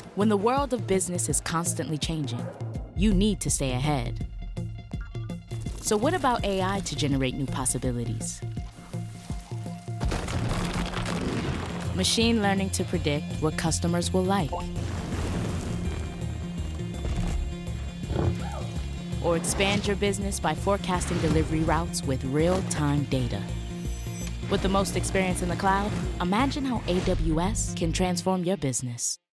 When the world of business is constantly changing, you need to stay ahead. So what about AI to generate new possibilities? Machine learning to predict what customers will like. Or expand your business by forecasting delivery routes with real-time data. With the most experience in the cloud, imagine how AWS can transform your business.